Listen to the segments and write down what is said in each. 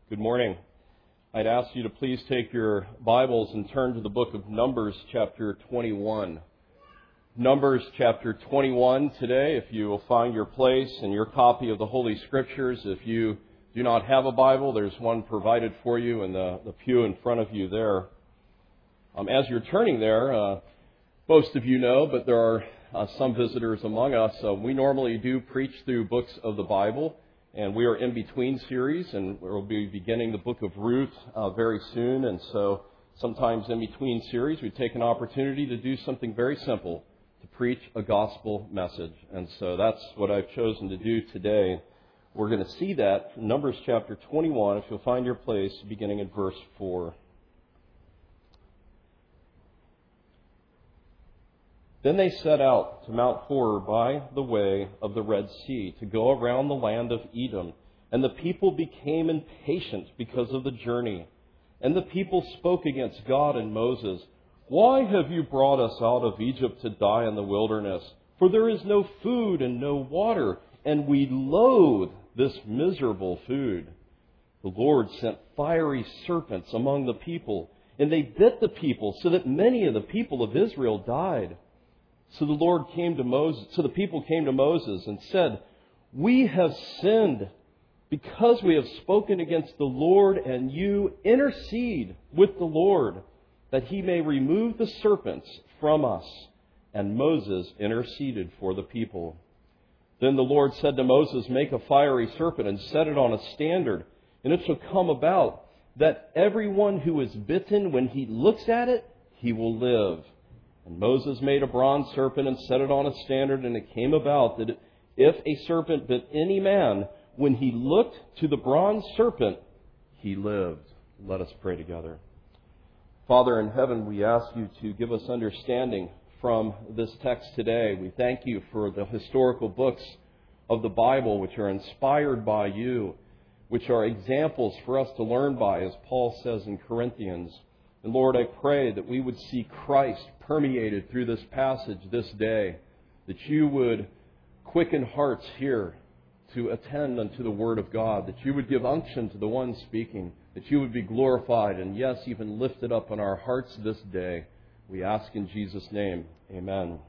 Good morning. I'd ask you to please take your Bibles and turn to the book of Numbers, chapter 21. Numbers, chapter 21 today, if you will find your place in your copy of the Holy Scriptures. If you do not have a Bible, there's one provided for you in the pew in front of you there. As you're turning there, most of you know, but there are some visitors among us. We normally do preach through books of the Bible. And we are in between series, and we'll be beginning the book of Ruth very soon. And so sometimes in between series, we take an opportunity to do something very simple, to preach a gospel message. And so that's what I've chosen to do today. We're going to see that from Numbers chapter 21, if you'll find your place, beginning at verse 4. Then they set out to Mount Hor by the way of the Red Sea to go around the land of Edom. And the people became impatient because of the journey. And the people spoke against God and Moses. "Why have you brought us out of Egypt to die in the wilderness? For there is no food and no water, and we loathe this miserable food." The Lord sent fiery serpents among the people, and they bit the people so that many of the people of Israel died. So the people came to Moses and said, "We have sinned because we have spoken against the Lord, and you intercede with the Lord that he may remove the serpents from us." And Moses interceded for the people. Then the Lord said to Moses, "Make a fiery serpent and set it on a standard, and it shall come about that everyone who is bitten, when he looks at it, he will live." And Moses made a bronze serpent and set it on a standard, and it came about that if a serpent bit any man, when he looked to the bronze serpent, he lived. Let us pray together. Father in heaven, we ask you to give us understanding from this text today. We thank you for the historical books of the Bible, which are inspired by you, which are examples for us to learn by, as Paul says in Corinthians. And Lord, I pray that we would see Christ permeated through this passage this day, that you would quicken hearts here to attend unto the Word of God, that you would give unction to the one speaking, that you would be glorified and, yes, even lifted up in our hearts this day. We ask in Jesus' name. Amen.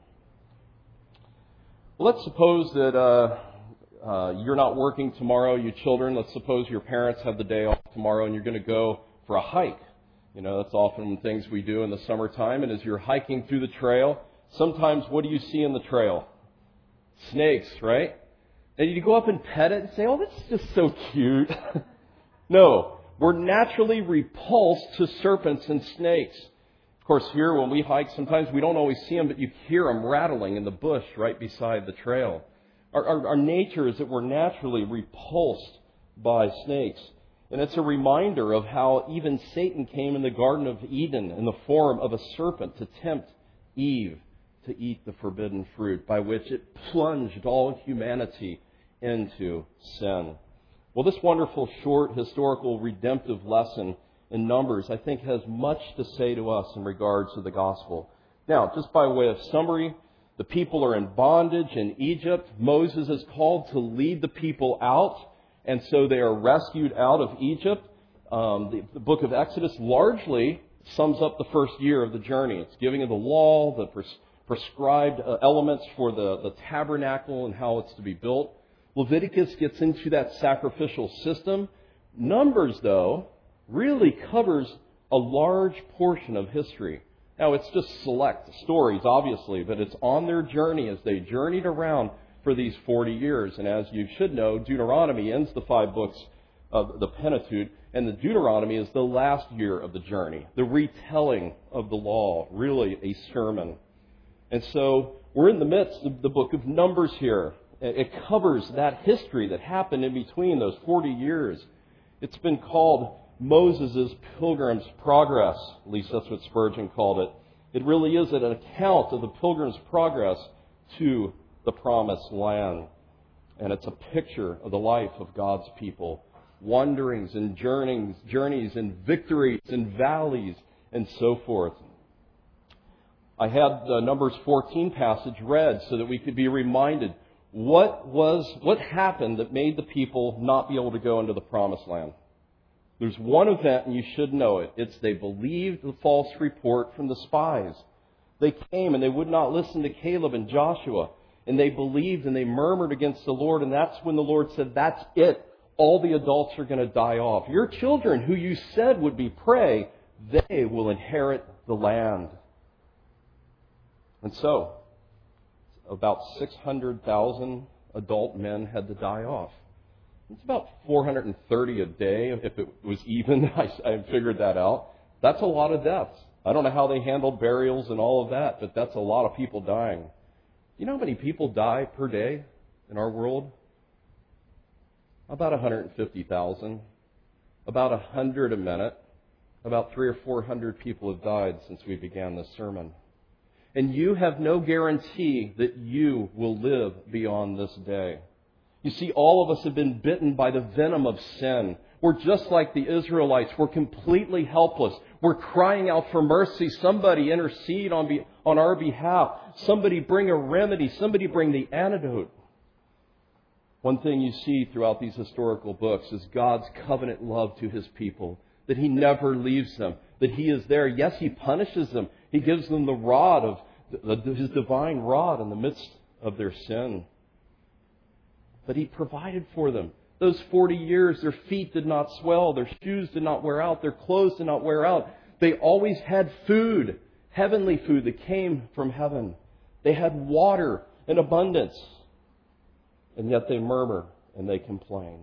Well, let's suppose that you're not working tomorrow, you children. Let's suppose your parents have the day off tomorrow and you're going to go for a hike. You know, that's often things we do in the summertime. And as you're hiking through the trail, sometimes what do you see in the trail? Snakes, right? And you go up and pet it and say, "Oh, that's just so cute." No, we're naturally repulsed to serpents and snakes. Of course, here when we hike, sometimes we don't always see them, but you hear them rattling in the bush right beside the trail. Our nature is that we're naturally repulsed by snakes. And it's a reminder of how even Satan came in the Garden of Eden in the form of a serpent to tempt Eve to eat the forbidden fruit, by which it plunged all humanity into sin. Well, this wonderful, short, historical, redemptive lesson in Numbers, I think, has much to say to us in regards to the gospel. Now, just by way of summary, the people are in bondage in Egypt. Moses is called to lead the people out. And so they are rescued out of Egypt. The book of Exodus largely sums up the first year of the journey. It's giving of the law, the prescribed elements for the tabernacle and how it's to be built. Leviticus gets into that sacrificial system. Numbers, though, really covers a large portion of history. Now, it's just select stories, obviously, but it's on their journey as they journeyed around for these 40 years. And as you should know, Deuteronomy ends the 5 books of the Pentateuch, and the Deuteronomy is the last year of the journey, the retelling of the law, really a sermon. And so we're in the midst of the book of Numbers here. It covers that history that happened in between those 40 years. It's been called Moses' Pilgrim's Progress. At least that's what Spurgeon called it. It really is an account of the Pilgrim's Progress to the Promised Land. And it's a picture of the life of God's people. Wanderings and journeys and victories and valleys and so forth. I had the Numbers 14 passage read so that we could be reminded what happened that made the people not be able to go into the Promised Land. There's one event, and you should know it. It's they believed the false report from the spies. They came and they would not listen to Caleb and Joshua. And they believed and they murmured against the Lord. And that's when the Lord said, that's it. All the adults are going to die off. Your children, who you said would be prey, they will inherit the land. And so, about 600,000 adult men had to die off. It's about 430 a day, if it was even. I figured that out. That's a lot of deaths. I don't know how they handled burials and all of that, but that's a lot of people dying. You know how many people die per day in our world? About 150,000. About 100 a minute. About 300 or 400 people have died since we began this sermon. And you have no guarantee that you will live beyond this day. You see, all of us have been bitten by the venom of sin. We're just like the Israelites. We're completely helpless. We're crying out for mercy. Somebody intercede on our behalf. Somebody bring a remedy. Somebody bring the antidote. One thing you see throughout these historical books is God's covenant love to His people. That He never leaves them. That He is there. Yes, He punishes them. He gives them the rod of His divine rod in the midst of their sin. But He provided for them. Those 40 years, their feet did not swell, their shoes did not wear out, their clothes did not wear out. They always had food, heavenly food that came from heaven. They had water in abundance. And yet they murmur and they complain.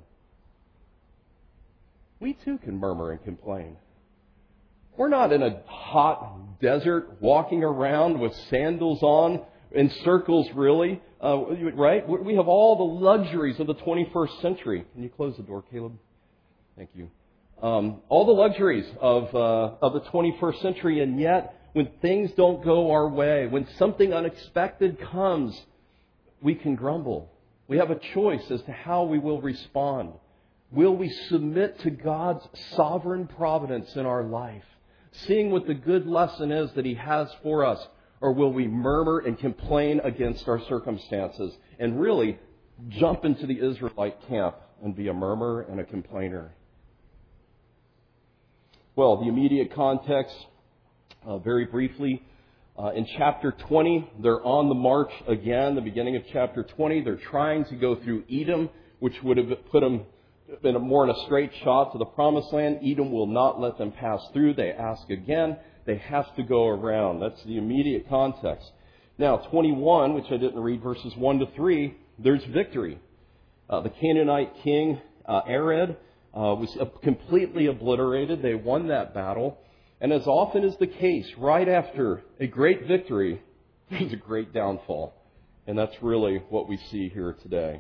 We too can murmur and complain. We're not in a hot desert walking around with sandals on in circles, really. Right? We have all the luxuries of the 21st century. Can you close the door, Caleb? Thank you. All the luxuries of the 21st century, and yet when things don't go our way, when something unexpected comes, we can grumble. We have a choice as to how we will respond. Will we submit to God's sovereign providence in our life, seeing what the good lesson is that He has for us? Or will we murmur and complain against our circumstances and really jump into the Israelite camp and be a murmurer and a complainer? Well, the immediate context, very briefly, in chapter 20, they're on the march again. The beginning of chapter 20, they're trying to go through Edom, which would have put them in a straight shot to the promised land. Edom will not let them pass through. They ask again. They have to go around. That's the immediate context. Now, 21, which I didn't read, verses 1 to 3, there's victory. The Canaanite king, Arad, was completely obliterated. They won that battle. And as often is the case, right after a great victory, there's a great downfall. And that's really what we see here today.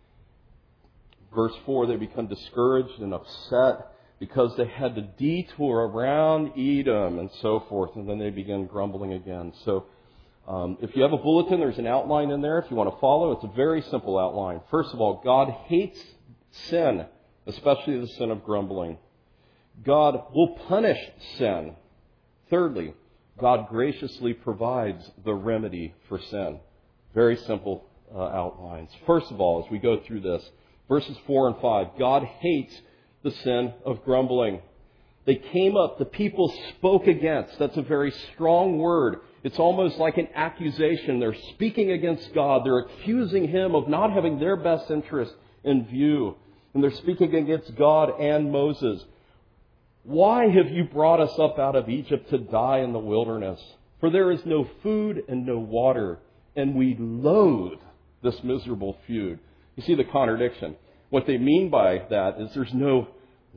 Verse 4, they become discouraged and upset because they had to detour around Edom and so forth, and then they begin grumbling again. So if you have a bulletin, there's an outline in there if you want to follow. It's a very simple outline. First of all, God hates sin, especially the sin of grumbling. God will punish sin. Thirdly, God graciously provides the remedy for sin. Very simple outlines. First of all, as we go through this, verses 4 and 5, God hates the sin of grumbling. They came up, the people spoke against. That's a very strong word. It's almost like an accusation. They're speaking against God. They're accusing Him of not having their best interest in view. And they're speaking against God and Moses. Why have you brought us up out of Egypt to die in the wilderness? For there is no food and no water, and we loathe this miserable food. You see the contradiction. What they mean by that is there's no,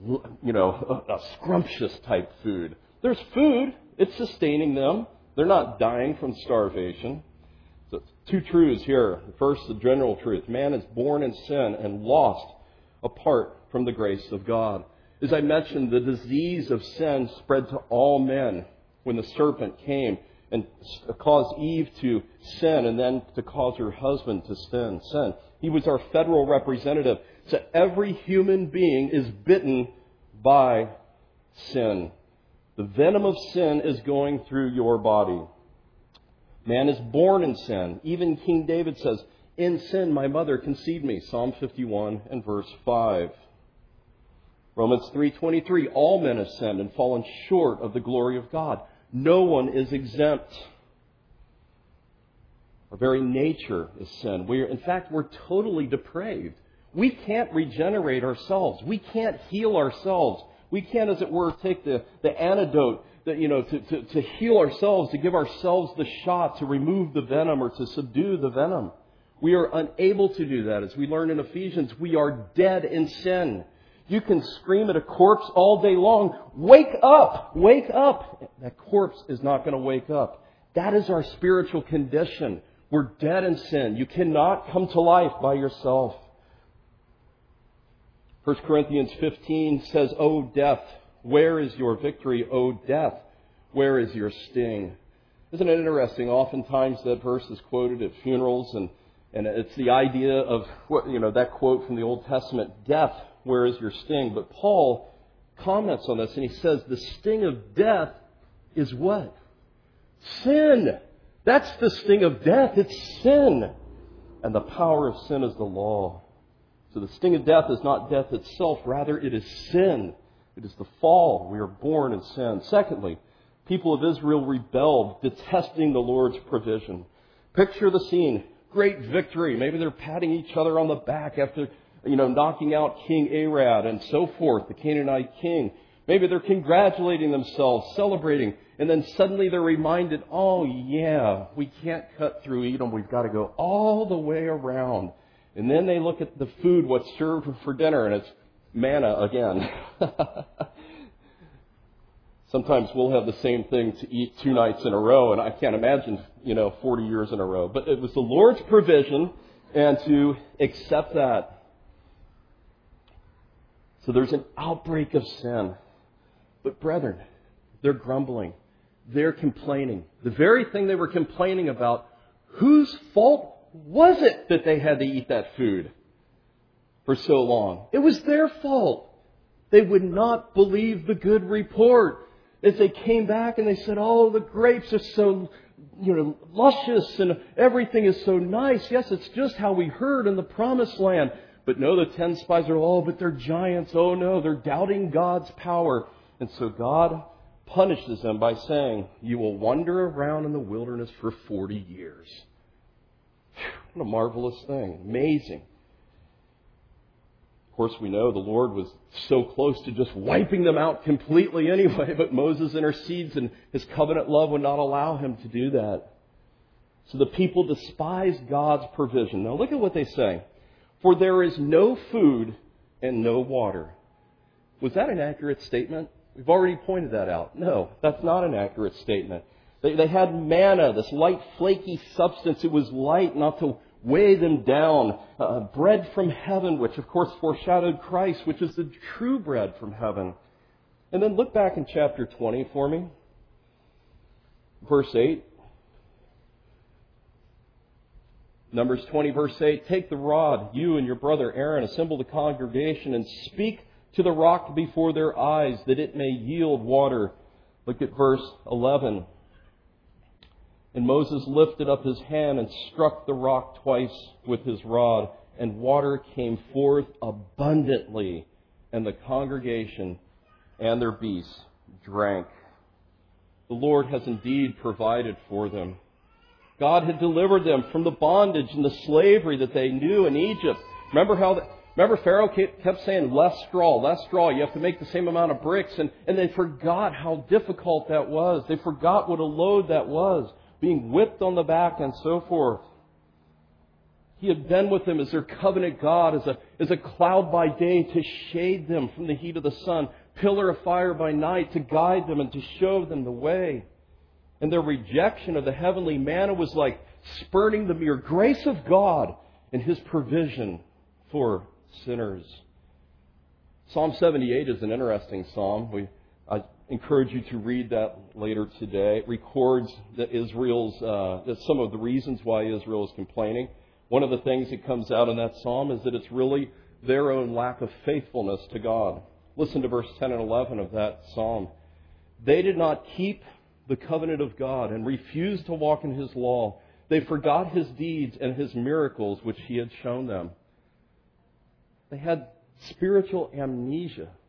a scrumptious type food. There's food. It's sustaining them. They're not dying from starvation. So two truths here. First, the general truth. Man is born in sin and lost apart from the grace of God. As I mentioned, the disease of sin spread to all men when the serpent came and caused Eve to sin and then to cause her husband to sin. He was our federal representative. So every human being is bitten by sin. The venom of sin is going through your body. Man is born in sin. Even King David says, "In sin my mother conceived me." Psalm 51 and verse 5. Romans 3:23, all men have sinned and fallen short of the glory of God. No one is exempt. Our very nature is sin. In fact, we're totally depraved. We can't regenerate ourselves. We can't heal ourselves. We can't, as it were, take the antidote to heal ourselves, to give ourselves the shot, to remove the venom or to subdue the venom. We are unable to do that. As we learn in Ephesians, we are dead in sin. You can scream at a corpse all day long, wake up, wake up. That corpse is not going to wake up. That is our spiritual condition. We're dead in sin. You cannot come to life by yourself. 1 Corinthians 15 says, O death, where is your victory? O death, where is your sting? Isn't it interesting? Oftentimes that verse is quoted at funerals, and it's the idea of that quote from the Old Testament, death, where is your sting? But Paul comments on this and he says the sting of death is what? Sin. That's the sting of death. It's sin. And the power of sin is the law. So the sting of death is not death itself. Rather, it is sin. It is the fall. We are born in sin. Secondly, people of Israel rebelled, detesting the Lord's provision. Picture the scene. Great victory. Maybe they're patting each other on the back after, knocking out King Arad and so forth, the Canaanite king. Maybe they're congratulating themselves, celebrating. And then suddenly they're reminded, oh yeah, we can't cut through Edom. We've got to go all the way around. And then they look at the food, what's served for dinner, and it's manna again. Sometimes we'll have the same thing to eat 2 nights in a row, and I can't imagine, 40 years in a row. But it was the Lord's provision, and to accept that. So there's an outbreak of sin. But brethren, they're grumbling. They're complaining. The very thing they were complaining about, whose fault was it that they had to eat that food for so long? It was their fault. They would not believe the good report. As they came back and they said, oh, the grapes are so, luscious and everything is so nice. Yes, it's just how we heard in the promised land. But no, the 10 spies are, but they're giants. Oh no, they're doubting God's power. And so God punishes them by saying, you will wander around in the wilderness for 40 years. What a marvelous thing. Amazing. Of course, we know the Lord was so close to just wiping them out completely anyway, but Moses intercedes and his covenant love would not allow him to do that. So the people despise God's provision. Now look at what they say. For there is no food and no water. Was that an accurate statement? We've already pointed that out. No, that's not an accurate statement. They had manna, this light, flaky substance. It was light, not to weigh them down. Bread from heaven, which of course foreshadowed Christ, which is the true bread from heaven. And then look back in chapter 20 for me. Verse 8. Numbers 20, verse 8. Take the rod, you and your brother Aaron, assemble the congregation and speak to the rock before their eyes, that it may yield water. Look at verse 11. And Moses lifted up his hand and struck the rock twice with his rod, and water came forth abundantly, and the congregation and their beasts drank. The Lord has indeed provided for them. God had delivered them from the bondage and the slavery that they knew in Egypt. Remember Pharaoh kept saying, less straw. You have to make the same amount of bricks. And they forgot how difficult that was. They forgot what a load that was, being whipped on the back and so forth. He had been with them as their covenant God, as a cloud by day to shade them from the heat of the sun, pillar of fire by night to guide them and to show them the way. And their rejection of the heavenly manna was like spurning the mere grace of God and His provision for sinners. Psalm 78 is an interesting psalm. I encourage you to read that later today. It records that some of the reasons why Israel is complaining. One of the things that comes out in that psalm is that it's really their own lack of faithfulness to God. Listen to verse 10 and 11 of that psalm. They did not keep the covenant of God and refused to walk in His law. They forgot His deeds and His miracles which He had shown them. They had spiritual amnesia.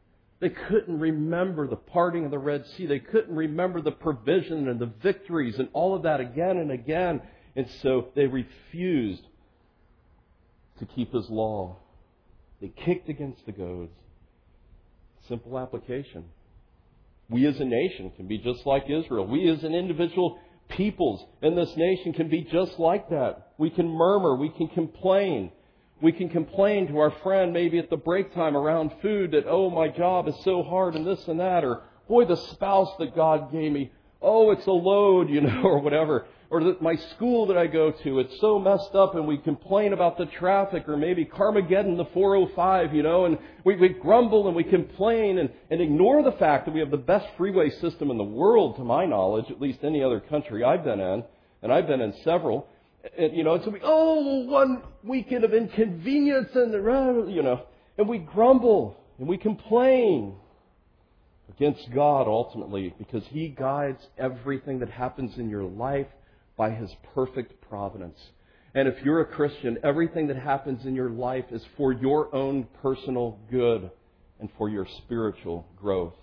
They couldn't remember the parting of the Red Sea. They couldn't remember the provision and the victories and all of that again and again. And so they refused to keep His law. They kicked against the goads. Simple application. We as a nation can be just like Israel. We as an individual peoples in this nation can be just like that. We can murmur. We can complain. We can complain to our friend maybe at the break time around food that, oh, my job is so hard and this and that. Or, boy, the spouse that God gave me, oh, it's a load, or whatever. Or that my school that I go to, it's so messed up, and we complain about the traffic, or maybe Carmageddon, the 405, and we grumble and we complain and ignore the fact that we have the best freeway system in the world, to my knowledge, at least any other country I've been in, and I've been in several. And so one weekend of inconvenience and we grumble and we complain against God ultimately because He guides everything that happens in your life by His perfect providence. And if you're a Christian, everything that happens in your life is for your own personal good and for your spiritual growth.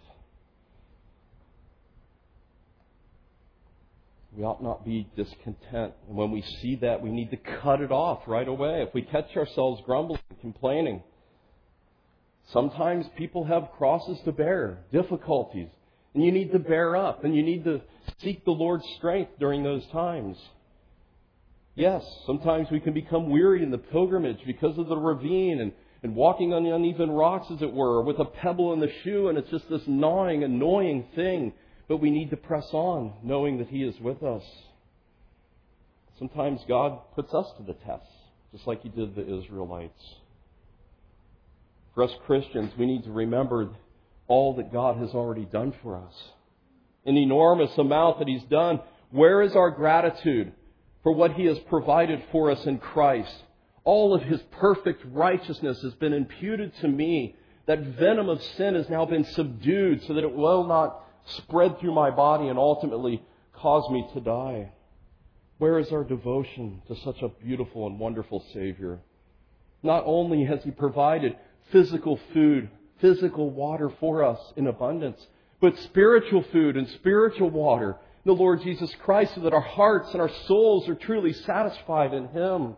We ought not be discontent. And when we see that, we need to cut it off right away. If we catch ourselves grumbling and complaining, sometimes people have crosses to bear, difficulties, and you need to bear up, and you need to seek the Lord's strength during those times. Yes, sometimes we can become weary in the pilgrimage because of the ravine and walking on the uneven rocks, as it were, with a pebble in the shoe, and it's just this gnawing, annoying thing. But we need to press on, knowing that He is with us. Sometimes God puts us to the test, just like He did the Israelites. For us Christians, we need to remember all that God has already done for us. An enormous amount that He's done. Where is our gratitude for what He has provided for us in Christ? All of His perfect righteousness has been imputed to me. That venom of sin has now been subdued so that it will not spread through my body and ultimately cause me to die. Where is our devotion to such a beautiful and wonderful Savior? Not only has He provided physical food, physical water for us in abundance, but spiritual food and spiritual water in the Lord Jesus Christ, so that our hearts and our souls are truly satisfied in Him.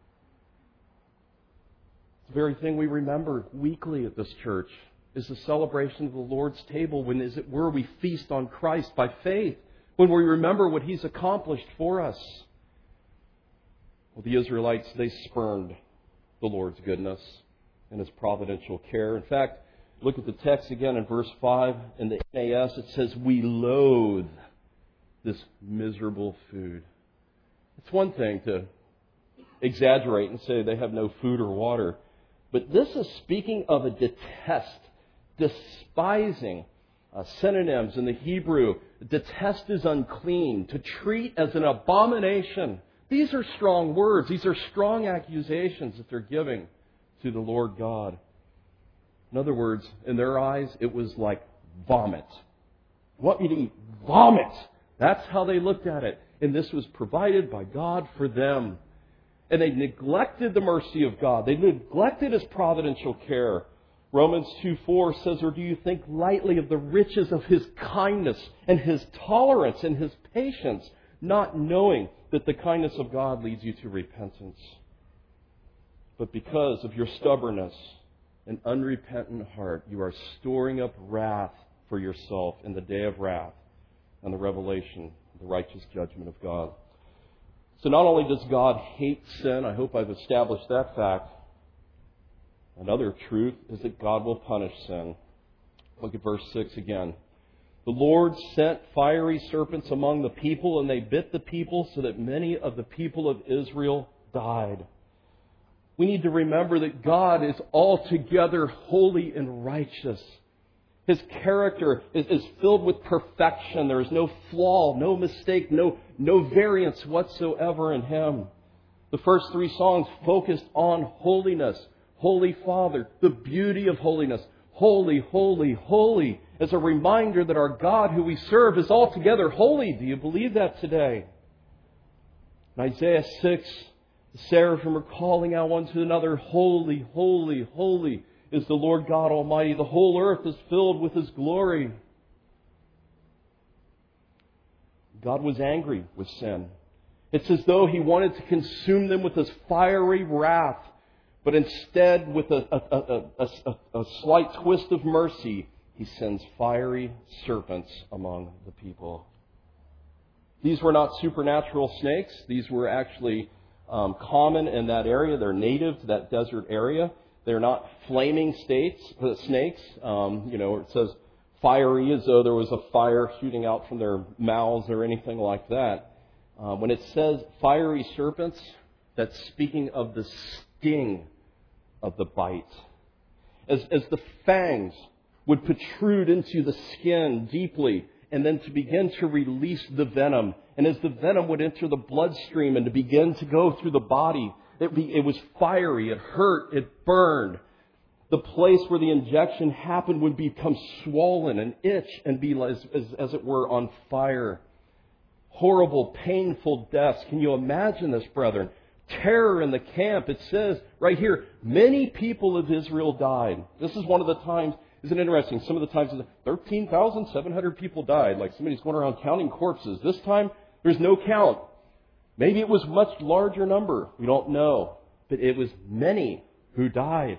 The very thing we remember weekly at this church is the celebration of the Lord's table, when, as it were, we feast on Christ by faith, when we remember what He's accomplished for us. Well, the Israelites, they spurned the Lord's goodness and His providential care. In fact, look at the text again in verse 5. In the NAS, it says, we loathe this miserable food. It's one thing to exaggerate and say they have no food or water, but this is speaking of a detest, despising. Synonyms in the Hebrew. Detest is unclean. To treat as an abomination. These are strong words. These are strong accusations that they're giving to the Lord God. In other words, in their eyes, it was like vomit. You want me to eat vomit? That's how they looked at it. And this was provided by God for them. And they neglected the mercy of God. They neglected His providential care. Romans 2:4 says, or do you think lightly of the riches of His kindness and His tolerance and His patience, not knowing that the kindness of God leads you to repentance? But because of your stubbornness and unrepentant heart, you are storing up wrath for yourself in the day of wrath and the revelation of the righteous judgment of God. So not only does God hate sin, I hope I've established that fact. Another truth is that God will punish sin. Look at verse 6 again. The Lord sent fiery serpents among the people, and they bit the people so that many of the people of Israel died. We need to remember that God is altogether holy and righteous. His character is filled with perfection. There is no flaw, no mistake, no variance whatsoever in Him. The first three songs focused on holiness. Holy Father, the beauty of holiness. Holy, holy, holy. As a reminder that our God who we serve is altogether holy. Do you believe that today? In Isaiah 6, the seraphim are calling out one to another, holy, holy, holy, is the Lord God Almighty. The whole earth is filled with His glory. God was angry with sin. It's as though He wanted to consume them with His fiery wrath. But instead, with a slight twist of mercy, He sends fiery serpents among the people. These were not supernatural snakes. These were actually common in that area. They're native to that desert area. They're not flaming snakes. It says fiery as though there was a fire shooting out from their mouths or anything like that. When it says fiery serpents, that's speaking of the sting of the bite. As the fangs would protrude into the skin deeply and then to begin to release the venom. And as the venom would enter the bloodstream and to begin to go through the body, it was fiery, it hurt, it burned. The place where the injection happened would become swollen and itch and be as it were on fire. Horrible, painful deaths. Can you imagine this, brethren? Terror in the camp. It says right here, many people of Israel died. This is one of the times, isn't it interesting? Some of the times, 13,700 people died. Like somebody's going around counting corpses. This time, there's no count. Maybe it was a much larger number. We don't know. But it was many who died.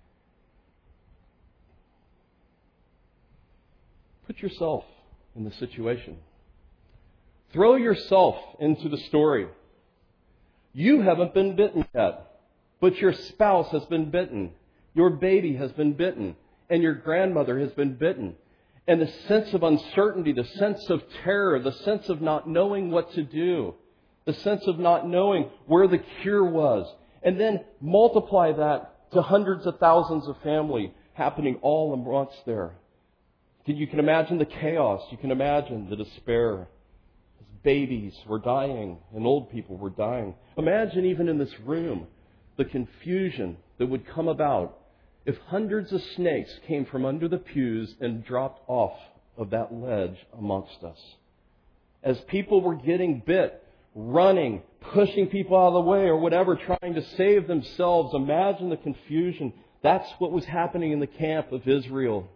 Put yourself in the situation. Throw yourself into the story. You haven't been bitten yet, but your spouse has been bitten. Your baby has been bitten, and your grandmother has been bitten. And the sense of uncertainty, the sense of terror, the sense of not knowing what to do, the sense of not knowing where the cure was. And then multiply that to hundreds of thousands of family happening all at once there. You can imagine the chaos. You can imagine the despair. Babies were dying and old people were dying. Imagine even in this room the confusion that would come about if hundreds of snakes came from under the pews and dropped off of that ledge amongst us. As people were getting bit, running, pushing people out of the way or whatever, trying to save themselves, imagine the confusion. That's what was happening in the camp of Israel.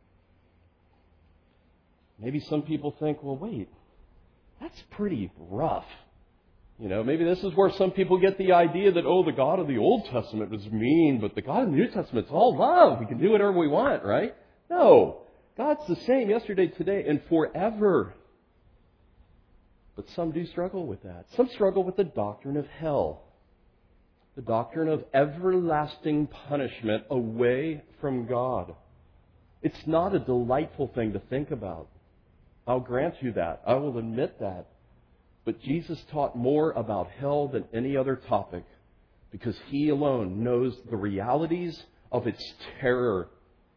Maybe some people think, well, wait, that's pretty rough. Maybe this is where some people get the idea that, the God of the Old Testament was mean, but the God of the New Testament is all love. We can do whatever we want, right? No. God's the same yesterday, today, and forever. But some do struggle with that. Some struggle with the doctrine of hell. The doctrine of everlasting punishment away from God. It's not a delightful thing to think about. I'll grant you that. I will admit that. But Jesus taught more about hell than any other topic because He alone knows the realities of its terror.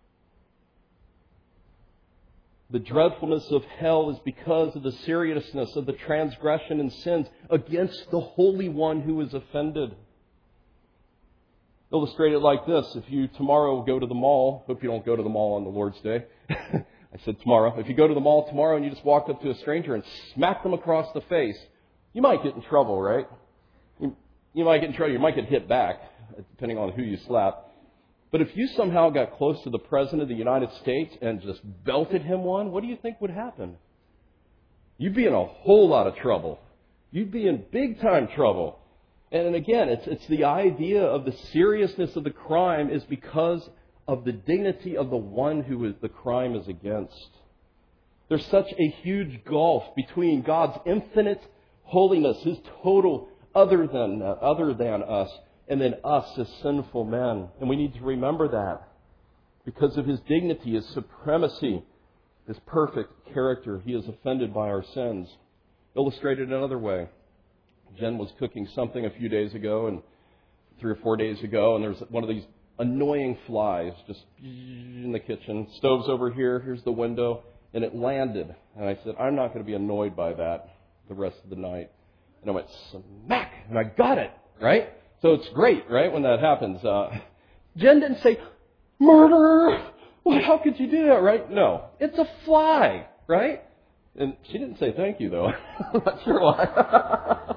The dreadfulness of hell is because of the seriousness of the transgression and sins against the Holy One who is offended. Illustrate it like this. If you tomorrow go to the mall, hope you don't go to the mall on the Lord's Day. I said tomorrow. If you go to the mall tomorrow and you just walk up to a stranger and smack them across the face, you might get in trouble, right? You might get in trouble. You might get hit back, depending on who you slap. But if you somehow got close to the President of the United States and just belted him one, what do you think would happen? You'd be in a whole lot of trouble. You'd be in big time trouble. And again, it's the idea of the seriousness of the crime is because of the dignity of the one who the crime is against. There's such a huge gulf between God's infinite holiness, His total other than us, and then us as sinful men. And we need to remember that because of His dignity, His supremacy, His perfect character, He is offended by our sins. Illustrated another way. Jen was cooking something a few days ago, and 3 or 4 days ago, and there's one of these annoying flies just in the kitchen. Stove's over here. Here's the window. And it landed. And I said, I'm not going to be annoyed by that the rest of the night. And I went smack. And I got it. Right? So it's great, right, when that happens. Jen didn't say, murder. What? How could you do that, right? No. It's a fly, right? And she didn't say thank you, though. I'm not sure why.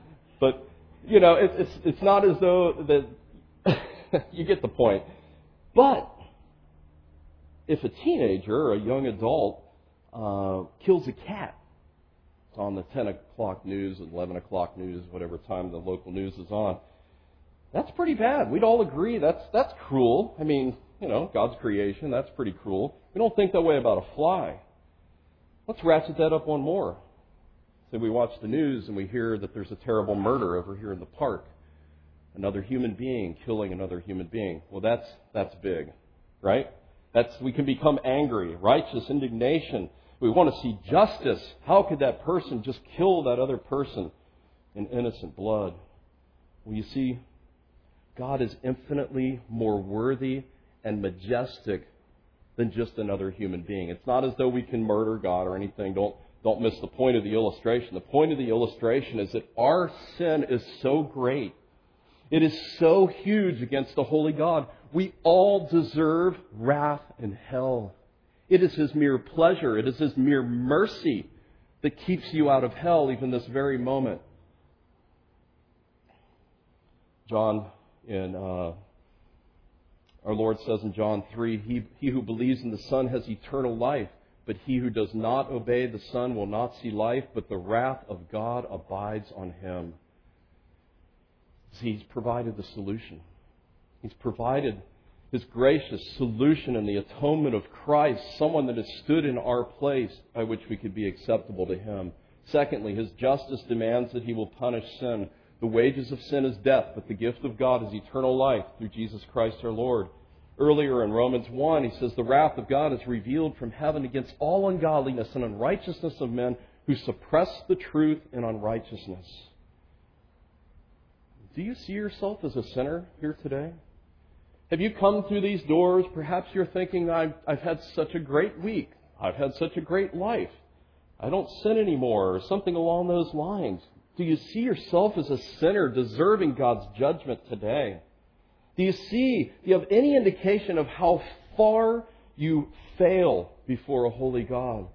But, it's not as though that... You get the point. But if a teenager or a young adult kills a cat, it's on the 10 o'clock news, 11 o'clock news, whatever time the local news is on, that's pretty bad. We'd all agree that's cruel. I mean, God's creation, that's pretty cruel. We don't think that way about a fly. Let's ratchet that up one more. So we watch the news and we hear that there's a terrible murder over here in the park. Another human being killing another human being. Well, that's big, right? We can become angry, righteous indignation. We want to see justice. How could that person just kill that other person in innocent blood? Well, you see, God is infinitely more worthy and majestic than just another human being. It's not as though we can murder God or anything. Don't miss the point of the illustration. The point of the illustration is that our sin is so great. It is so huge against the holy God. We all deserve wrath and hell. It is His mere pleasure. It is His mere mercy that keeps you out of hell even this very moment. Our Lord says in John 3, He who believes in the Son has eternal life, but he who does not obey the Son will not see life, but the wrath of God abides on him. See, He's provided the solution. He's provided His gracious solution in the atonement of Christ, someone that has stood in our place by which we could be acceptable to Him. Secondly, His justice demands that He will punish sin. The wages of sin is death, but the gift of God is eternal life through Jesus Christ our Lord. Earlier in Romans 1, he says, the wrath of God is revealed from heaven against all ungodliness and unrighteousness of men who suppress the truth in unrighteousness. Do you see yourself as a sinner here today? Have you come through these doors? Perhaps you're thinking, I've had such a great week. I've had such a great life. I don't sin anymore, or something along those lines. Do you see yourself as a sinner deserving God's judgment today? Do you have any indication of how far you fail before a holy God?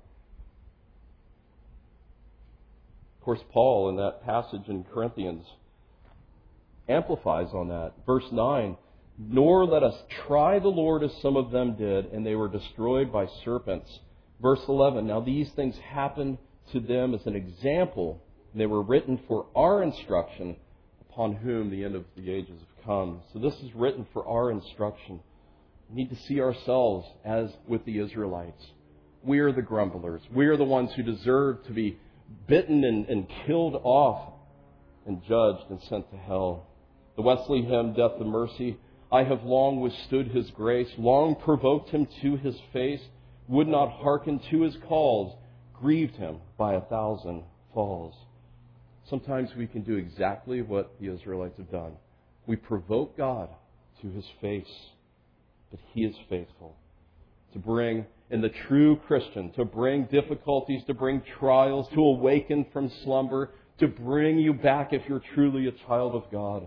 Of course, Paul in that passage in Corinthians amplifies on that. Verse 9, nor let us try the Lord as some of them did, and they were destroyed by serpents. Verse 11, now these things happened to them as an example. They were written for our instruction, upon whom the end of the ages have come. So this is written for our instruction. We need to see ourselves as with the Israelites. We are the grumblers. We are the ones who deserve to be bitten and killed off and judged and sent to hell. The Wesley hymn, Death of Mercy, I have long withstood His grace, long provoked Him to His face, would not hearken to His calls, grieved Him by 1,000 falls. Sometimes we can do exactly what the Israelites have done. We provoke God to His face, but He is faithful to bring, in the true Christian, to bring difficulties, to bring trials, to awaken from slumber, to bring you back if you're truly a child of God.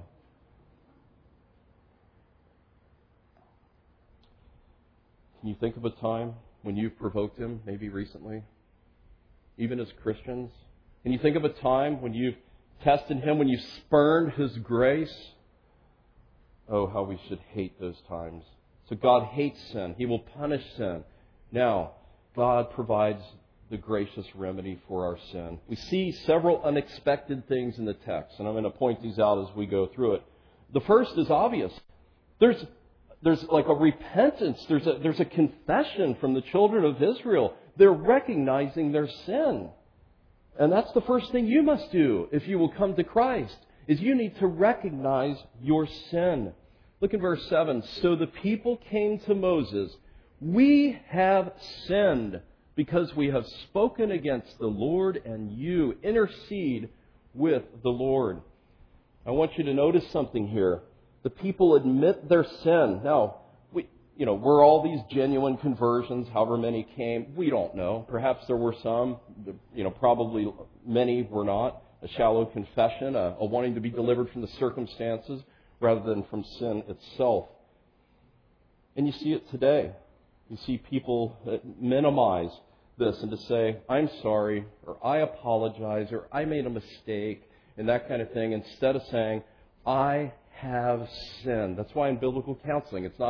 Can you think of a time when you've provoked Him, maybe recently? Even as Christians? Can you think of a time when you've tested Him, when you spurned His grace? Oh, how we should hate those times. So God hates sin. He will punish sin. Now, God provides the gracious remedy for our sin. We see several unexpected things in the text, and I'm going to point these out as we go through it. The first is obvious. There's like a repentance. There's a confession from the children of Israel. They're recognizing their sin. And that's the first thing you must do if you will come to Christ, is you need to recognize your sin. Look in verse 7. So the people came to Moses, we have sinned because we have spoken against the Lord, and you intercede with the Lord. I want you to notice something here. The people admit their sin. Now, were all these genuine conversions, however many came? We don't know. Perhaps there were some. Probably many were not. A shallow confession, a wanting to be delivered from the circumstances rather than from sin itself. And you see it today. You see people that minimize this and to say, I'm sorry, or I apologize, or I made a mistake, and that kind of thing, instead of saying, I have sinned. That's why in biblical counseling, it's not enough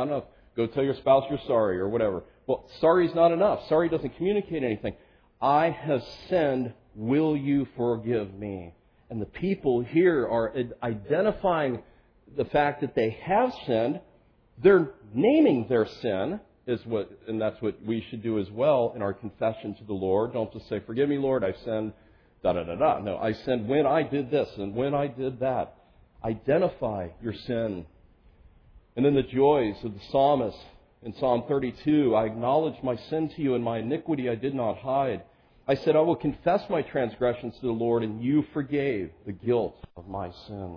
Go tell your spouse you're sorry or whatever. Well, sorry is not enough. Sorry doesn't communicate anything. I have sinned. Will you forgive me? And the people here are identifying the fact that they have sinned. They're naming their sin, and that's what we should do as well in our confession to the Lord. Don't just say, forgive me, Lord, I sinned, da-da-da-da. No, I sinned when I did this and when I did that. Identify your sin. And then the joys of the psalmist in Psalm 32, I acknowledge my sin to you and my iniquity I did not hide. I said, I will confess my transgressions to the Lord, and you forgave the guilt of my sin.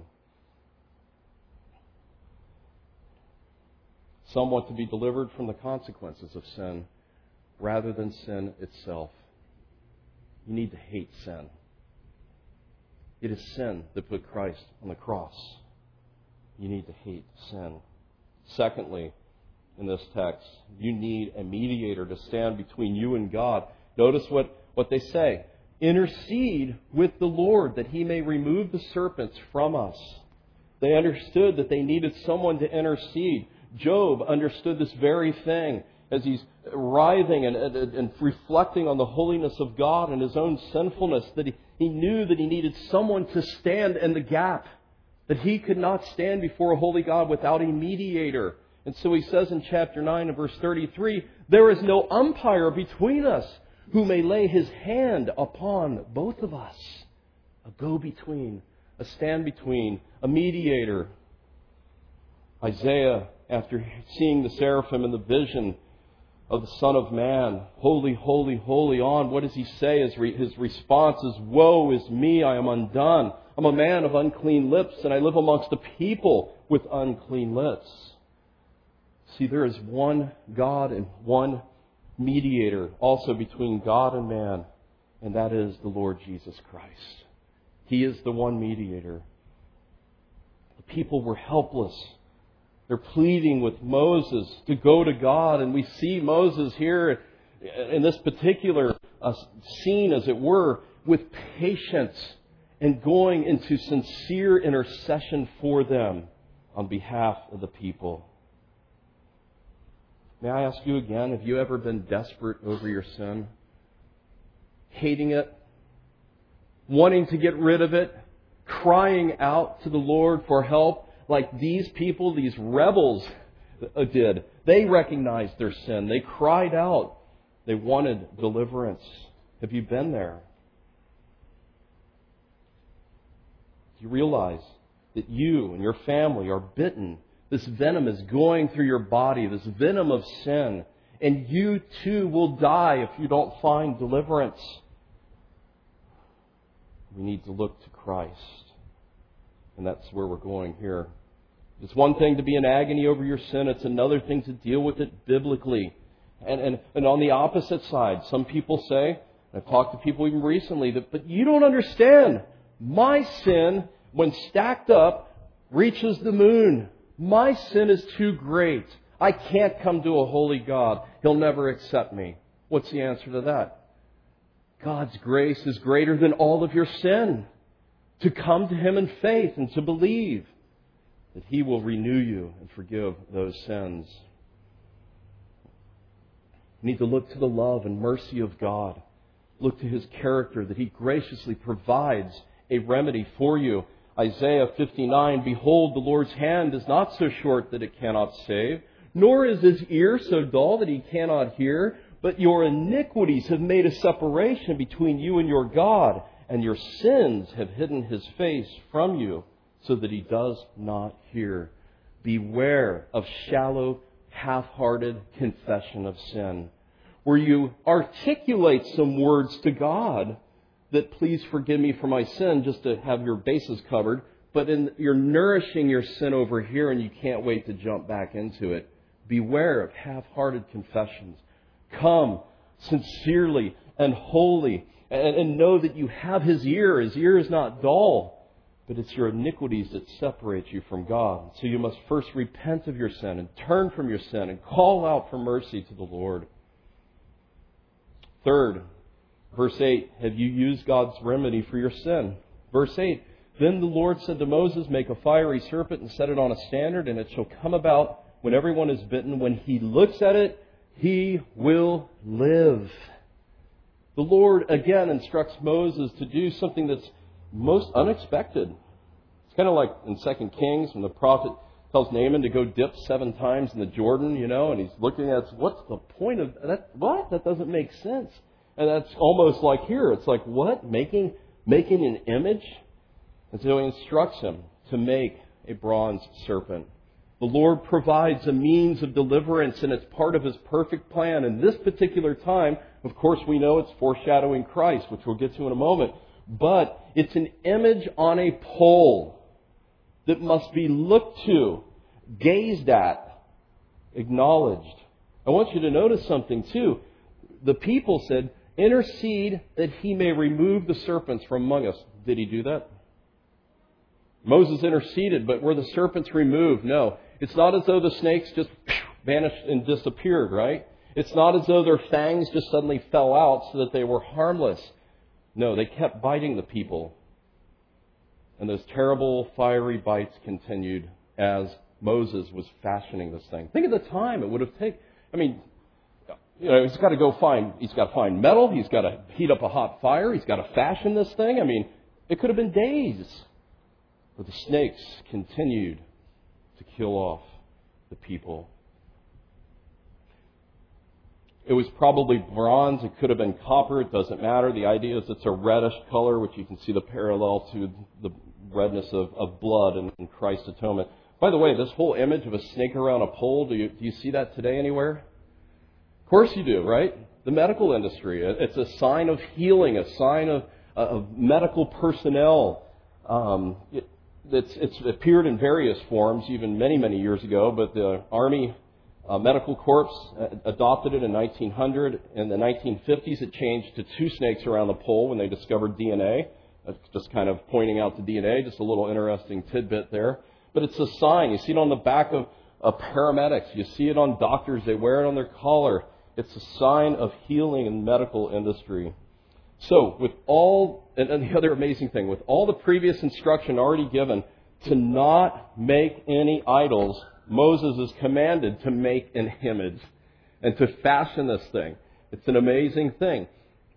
Some want to be delivered from the consequences of sin rather than sin itself. You need to hate sin. It is sin that put Christ on the cross. You need to hate sin. Secondly, in this text, you need a mediator to stand between you and God. Notice what they say. Intercede with the Lord that He may remove the serpents from us. They understood that they needed someone to intercede. Job understood this very thing as he's writhing and reflecting on the holiness of God and his own sinfulness, that he knew that he needed someone to stand in the gap, that he could not stand before a holy God without a mediator. And so he says in chapter 9 and verse 33, there is no umpire between us who may lay his hand upon both of us. A go-between, a stand-between, a mediator. Isaiah, after seeing the seraphim in the vision of the Son of Man, holy, holy, holy on, what does he say? His response is, woe is me, I am undone. I'm a man of unclean lips, and I live amongst a people with unclean lips. See, there is one God and one mediator also between God and man, and that is the Lord Jesus Christ. He is the one mediator. The people were helpless. They're pleading with Moses to go to God, and we see Moses here in this particular scene, as it were, with patience and going into sincere intercession for them on behalf of the people. May I ask you again, have you ever been desperate over your sin? Hating it? Wanting to get rid of it? Crying out to the Lord for help like these people, these rebels did. They recognized their sin. They cried out. They wanted deliverance. Have you been there? Do you realize that you and your family are bitten? This venom is going through your body, this venom of sin. And you too will die if you don't find deliverance. We need to look to Christ. And that's where we're going here. It's one thing to be in agony over your sin. It's another thing to deal with it biblically. And on the opposite side, some people say, I've talked to people even recently, but you don't understand. My sin, when stacked up, reaches the moon. My sin is too great. I can't come to a holy God. He'll never accept me. What's the answer to that? God's grace is greater than all of your sin. To come to Him in faith and to believe that He will renew you and forgive those sins. You need to look to the love and mercy of God. Look to His character, that He graciously provides a remedy for you. Isaiah 59, behold, the Lord's hand is not so short that it cannot save, nor is His ear so dull that He cannot hear, but your iniquities have made a separation between you and your God, and your sins have hidden His face from you, so that He does not hear. Beware of shallow, half-hearted confession of sin, where you articulate some words to God that please forgive me for my sin, just to have your bases covered, but you're nourishing your sin over here and you can't wait to jump back into it. Beware of half-hearted confessions. Come sincerely and wholly, and know that you have His ear. His ear is not dull, but it's your iniquities that separate you from God. So you must first repent of your sin and turn from your sin and call out for mercy to the Lord. Third, verse 8, have you used God's remedy for your sin? Verse 8, then the Lord said to Moses, make a fiery serpent and set it on a standard, and it shall come about when everyone is bitten, when he looks at it, he will live. The Lord, again, instructs Moses to do something that's most unexpected. It's kind of like in 2 Kings when the prophet tells Naaman to go dip 7 times in the Jordan, and he's looking at, what's the point of that? What? That doesn't make sense. And that's almost like here. It's like, what? Making an image? And so he instructs him to make a bronze serpent. The Lord provides a means of deliverance, and it's part of His perfect plan. In this particular time, of course, we know it's foreshadowing Christ, which we'll get to in a moment. But it's an image on a pole that must be looked to, gazed at, acknowledged. I want you to notice something, too. The people said, intercede that He may remove the serpents from among us. Did He do that? Moses interceded, but were the serpents removed? No. It's not as though the snakes just vanished and disappeared, right? It's not as though their fangs just suddenly fell out so that they were harmless. No, they kept biting the people. And those terrible fiery bites continued as Moses was fashioning this thing. Think of the time it would have taken. He's got to find metal. He's got to heat up a hot fire. He's got to fashion this thing. It could have been days. But the snakes continued to kill off the people. It was probably bronze. It could have been copper. It doesn't matter. The idea is it's a reddish color, which you can see the parallel to the redness of blood in Christ's atonement. By the way, this whole image of a snake around a pole, do you see that today anywhere? Of course you do, right? The medical industry. It's a sign of healing, a sign of medical personnel. It's appeared in various forms, even many, many years ago, but the Army Medical Corps adopted it in 1900. In the 1950s, it changed to 2 snakes around the pole when they discovered DNA. That's just kind of pointing out the DNA, just a little interesting tidbit there. But it's a sign. You see it on the back of paramedics. You see it on doctors. They wear it on their collar. It's a sign of healing in the medical industry. So, with all, and the other amazing thing, with all the previous instruction already given to not make any idols, Moses is commanded to make an image and to fashion this thing. It's an amazing thing.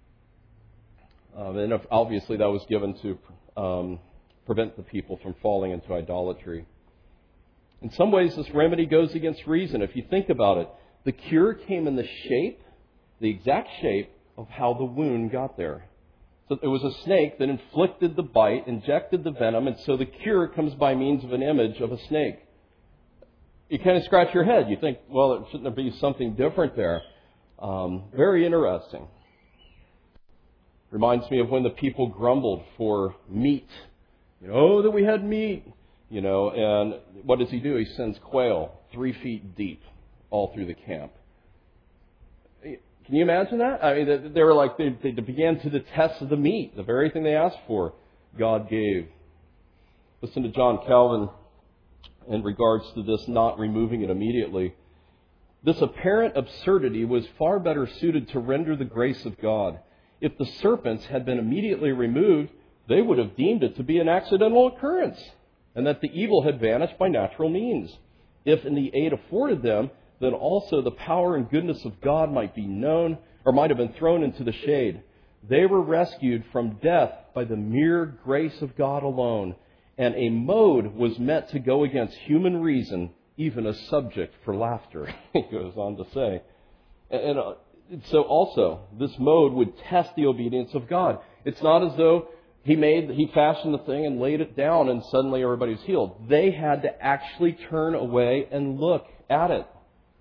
And obviously that was given to prevent the people from falling into idolatry. In some ways, this remedy goes against reason. If you think about it, the cure came in the exact shape of how the wound got there. So it was a snake that inflicted the bite, injected the venom, and so the cure comes by means of an image of a snake. You kind of scratch your head. You think, well, shouldn't there be something different there? Very interesting. Reminds me of when the people grumbled for meat. That we had meat. And what does he do? He sends quail 3 feet deep all through the camp. Can you imagine that? They were like, they began to detest the meat. The very thing they asked for, God gave. Listen to John Calvin in regards to this not removing it immediately. This apparent absurdity was far better suited to render the grace of God. If the serpents had been immediately removed, they would have deemed it to be an accidental occurrence, and that the evil had vanished by natural means. If in the aid afforded them, then also the power and goodness of God might be known, or might have been thrown into the shade. They were rescued from death by the mere grace of God alone, and a mode was meant to go against human reason, even a subject for laughter, he goes on to say. And so also, this mode would test the obedience of God. It's not as though he fashioned the thing and laid it down and suddenly everybody was healed. They had to actually turn away and look at it.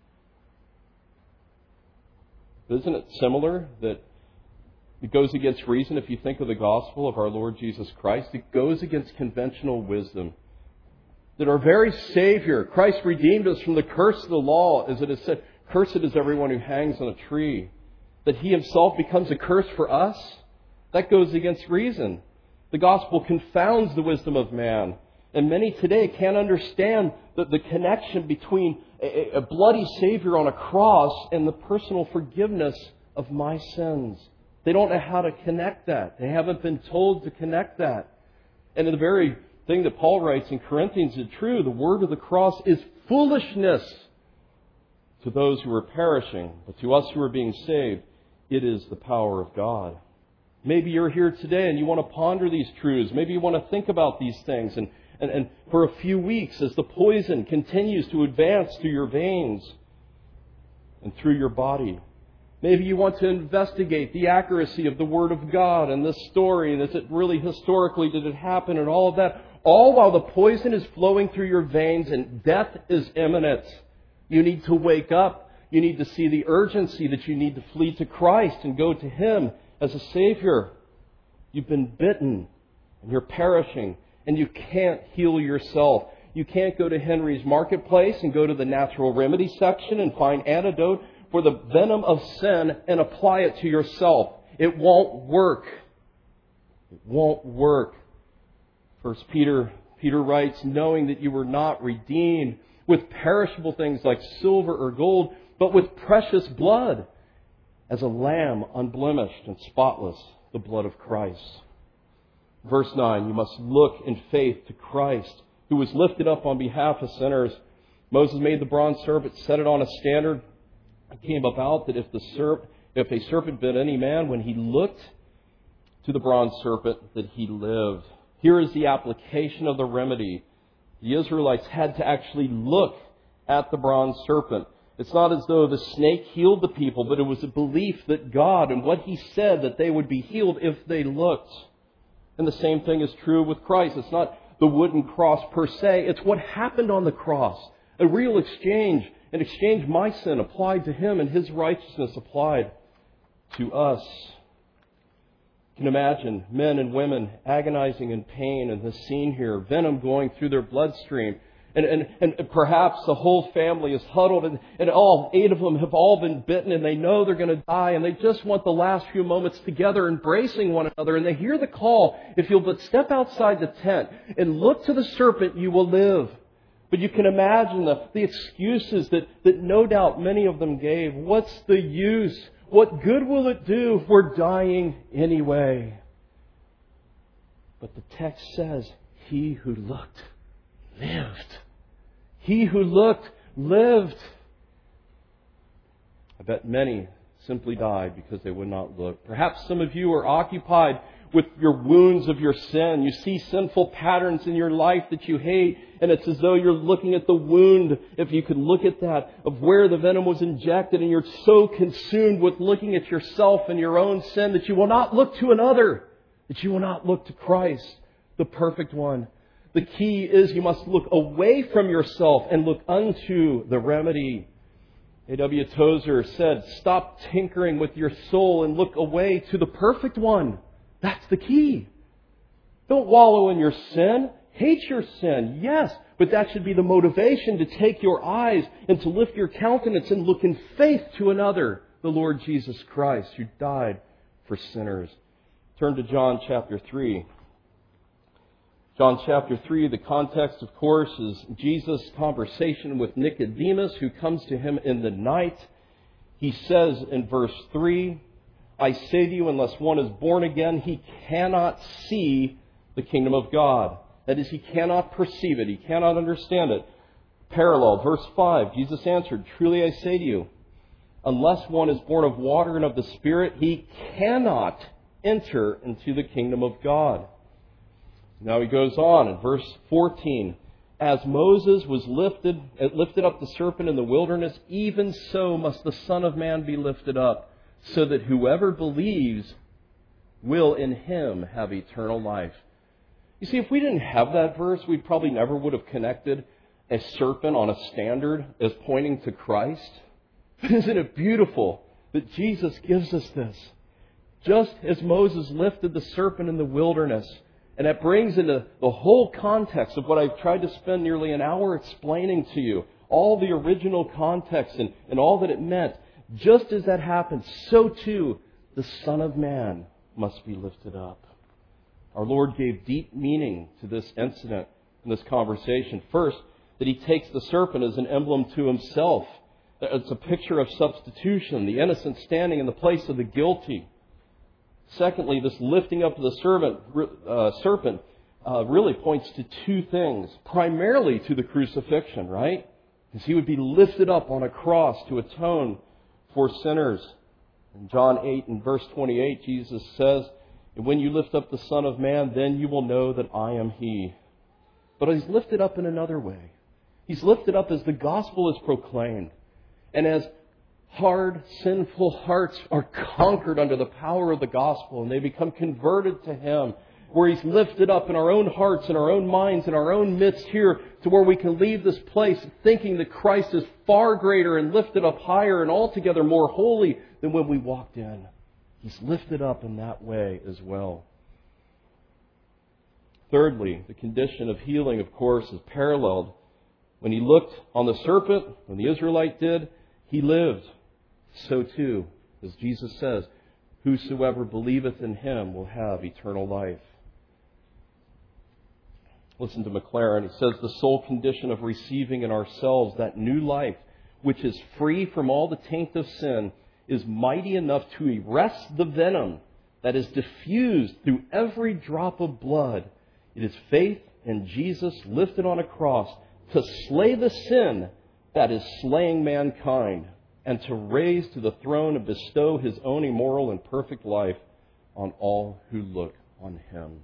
Isn't it similar that it goes against reason if you think of the gospel of our Lord Jesus Christ? It goes against conventional wisdom. That our very Savior, Christ, redeemed us from the curse of the law, as it is said, cursed is everyone who hangs on a tree. That He Himself becomes a curse for us, that goes against reason. The gospel confounds the wisdom of man. And many today can't understand the connection between a bloody Savior on a cross and the personal forgiveness of my sins. They don't know how to connect that. They haven't been told to connect that. And the very thing that Paul writes in Corinthians is true. The word of the cross is foolishness to those who are perishing, but to us who are being saved, it is the power of God. Maybe you're here today and you want to ponder these truths. Maybe you want to think about these things. And for a few weeks, as the poison continues to advance through your veins and through your body, maybe you want to investigate the accuracy of the Word of God and this story. And is it really historically, did it happen, and all of that? All while the poison is flowing through your veins and death is imminent. You need to wake up. You need to see the urgency that you need to flee to Christ and go to Him as a Savior. You've been bitten and you're perishing and you can't heal yourself. You can't go to Henry's Marketplace and go to the natural remedy section and find antidote for the venom of sin and apply it to yourself. It won't work. It won't work. First Peter writes, knowing that you were not redeemed with perishable things like silver or gold, but with precious blood, as a lamb unblemished and spotless, the blood of Christ. Verse 9, you must look in faith to Christ, who was lifted up on behalf of sinners. Moses made the bronze serpent, set it on a standard. It came about that if a serpent bit any man, when he looked to the bronze serpent, that he lived. Here is the application of the remedy. The Israelites had to actually look at the bronze serpent. It's not as though the snake healed the people, but it was a belief that God and what He said that they would be healed if they looked. And the same thing is true with Christ. It's not the wooden cross per se. It's what happened on the cross. A real exchange. An exchange, my sin applied to Him and His righteousness applied to us. You can imagine men and women agonizing in pain in this scene here, venom going through their bloodstream. And perhaps the whole family is huddled and all 8 of them have all been bitten and they know they're going to die and they just want the last few moments together embracing one another. And they hear the call, if you'll but step outside the tent and look to the serpent, you will live. But you can imagine the excuses that no doubt many of them gave. What's the use? What good will it do if we're dying anyway? But the text says, he who looked lived. He who looked lived. I bet many simply died because they would not look. Perhaps some of you are occupied with your wounds of your sin. You see sinful patterns in your life that you hate, and it's as though you're looking at the wound, if you could look at that, of where the venom was injected, and you're so consumed with looking at yourself and your own sin that you will not look to another, that you will not look to Christ, the perfect one. The key is you must look away from yourself and look unto the remedy. A.W. Tozer said, stop tinkering with your soul and look away to the perfect one. That's the key. Don't wallow in your sin. Hate your sin, yes, but that should be the motivation to take your eyes and to lift your countenance and look in faith to another, the Lord Jesus Christ, who died for sinners. Turn to John chapter 3. John chapter 3, the context, of course, is Jesus' conversation with Nicodemus, who comes to Him in the night. He says in verse 3, I say to you, unless one is born again, he cannot see the kingdom of God. That is, he cannot perceive it. He cannot understand it. Parallel, verse 5, Jesus answered, truly I say to you, unless one is born of water and of the Spirit, he cannot enter into the kingdom of God. Now he goes on in verse 14, as Moses was lifted up the serpent in the wilderness, even so must the Son of Man be lifted up, so that whoever believes will in Him have eternal life. You see, if we didn't have that verse, we probably never would have connected a serpent on a standard as pointing to Christ. But isn't it beautiful that Jesus gives us this? Just as Moses lifted the serpent in the wilderness, and that brings into the whole context of what I've tried to spend nearly an hour explaining to you, all the original context and all that it meant. Just as that happened, so too the Son of Man must be lifted up. Our Lord gave deep meaning to this incident in this conversation. First, that He takes the serpent as an emblem to Himself. It's a picture of substitution, the innocent standing in the place of the guilty. Secondly, this lifting up of the serpent really points to two things. Primarily to the crucifixion, right? Because He would be lifted up on a cross to atone for sinners. In John 8 and verse 28, Jesus says, "And when you lift up the Son of Man, then you will know that I am He." But He's lifted up in another way. He's lifted up as the gospel is proclaimed. And as hard, sinful hearts are conquered under the power of the gospel and they become converted to Him, where He's lifted up in our own hearts and our own minds and our own midst here, to where we can leave this place thinking that Christ is far greater and lifted up higher and altogether more holy than when we walked in. He's lifted up in that way as well. Thirdly, the condition of healing, of course, is paralleled. When He looked on the serpent, when the Israelite did, he lived. So too, as Jesus says, whosoever believeth in Him will have eternal life. Listen to McLaren. He says, the sole condition of receiving in ourselves that new life, which is free from all the taint of sin, is mighty enough to arrest the venom that is diffused through every drop of blood. It is faith in Jesus lifted on a cross to slay the sin that is slaying mankind, and to raise to the throne and bestow His own immoral and perfect life on all who look on Him.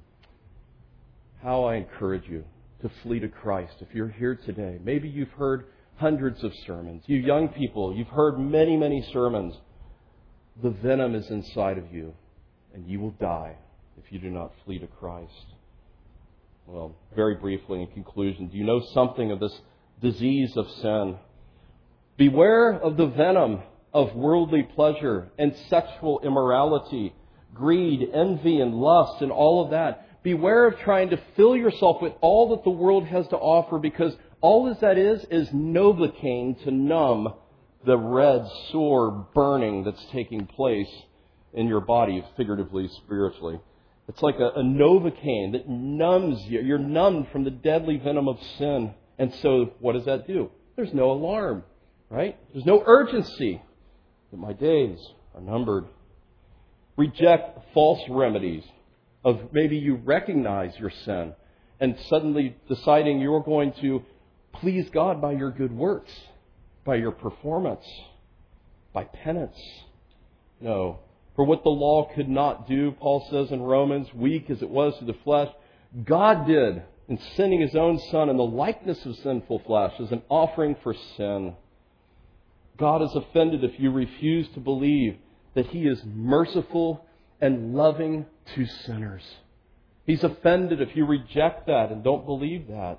How I encourage you to flee to Christ. If you're here today, maybe you've heard hundreds of sermons. You young people, you've heard many, many sermons. The venom is inside of you, and you will die if you do not flee to Christ. Well, very briefly in conclusion, do you know something of this disease of sin? Beware of the venom of worldly pleasure and sexual immorality, greed, envy, and lust, and all of that. Beware of trying to fill yourself with all that the world has to offer, because all that is Novocaine to numb the red, sore burning that's taking place in your body, figuratively, spiritually. It's like a Novocaine that numbs you. You're numbed from the deadly venom of sin. And so what does that do? There's no alarm, right? There's no urgency. But my days are numbered. Reject false remedies of maybe you recognize your sin and suddenly deciding you're going to please God by your good works, by your performance, by penance. No. For what the law could not do, Paul says in Romans, weak as it was to the flesh, God did in sending His own Son in the likeness of sinful flesh as an offering for sin. God is offended if you refuse to believe that He is merciful and loving to sinners. He's offended if you reject that and don't believe that.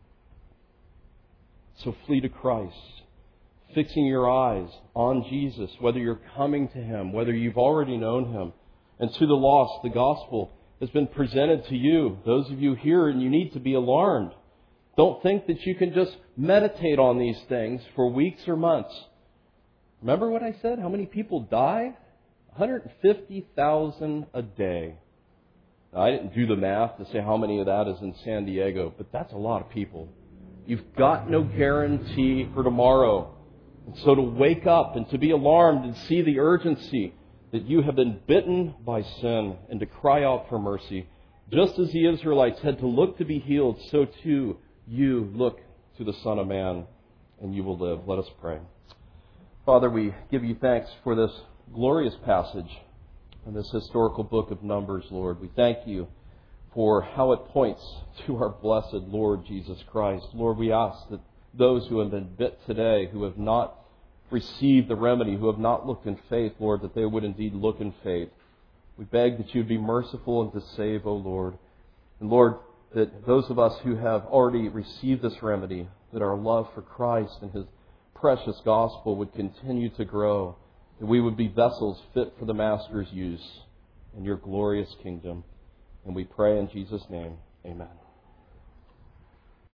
So flee to Christ, fixing your eyes on Jesus, whether you're coming to Him, whether you've already known Him. And to the lost, the gospel has been presented to you, those of you here, and you need to be alarmed. Don't think that you can just meditate on these things for weeks or months. Remember what I said? How many people die? 150,000 a day. Now, I didn't do the math to say how many of that is in San Diego, but that's a lot of people. You've got no guarantee for tomorrow. And so to wake up and to be alarmed and see the urgency that you have been bitten by sin and to cry out for mercy, just as the Israelites had to look to be healed, so too you look to the Son of Man and you will live. Let us pray. Father, we give You thanks for this glorious passage in this historical book of Numbers, Lord. We thank You for how it points to our blessed Lord Jesus Christ. Lord, we ask that those who have been bit today, who have not received the remedy, who have not looked in faith, Lord, that they would indeed look in faith. We beg that You would be merciful and to save, O Lord. And Lord, that those of us who have already received this remedy, that our love for Christ and His precious gospel would continue to grow, that we would be vessels fit for the Master's use in Your glorious kingdom. And we pray in Jesus' name, amen.